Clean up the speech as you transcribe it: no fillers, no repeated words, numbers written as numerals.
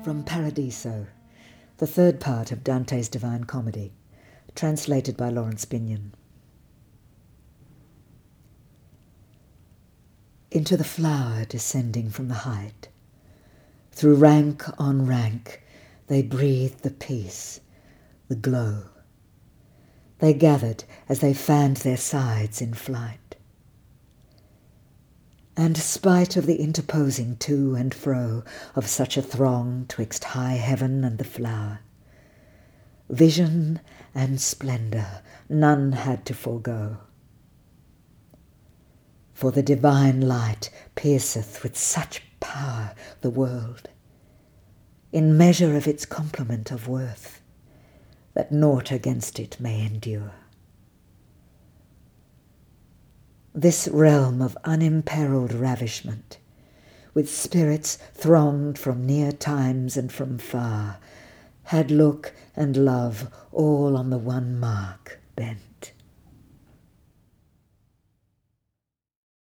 From Paradiso, the third part of Dante's Divine Comedy, translated by Lawrence Binyon. Into the flower descending from the height, through rank on rank, they breathed the peace, the glow. They gathered as they fanned their sides in flight. And spite of the interposing to and fro of such a throng twixt high heaven and the flower, vision and splendour none had to forego. For the divine light pierceth with such power the world, in measure of its complement of worth, that naught against it may endure. This realm of unimperilled ravishment, with spirits thronged from near times and from far, had look and love all on the one mark bent.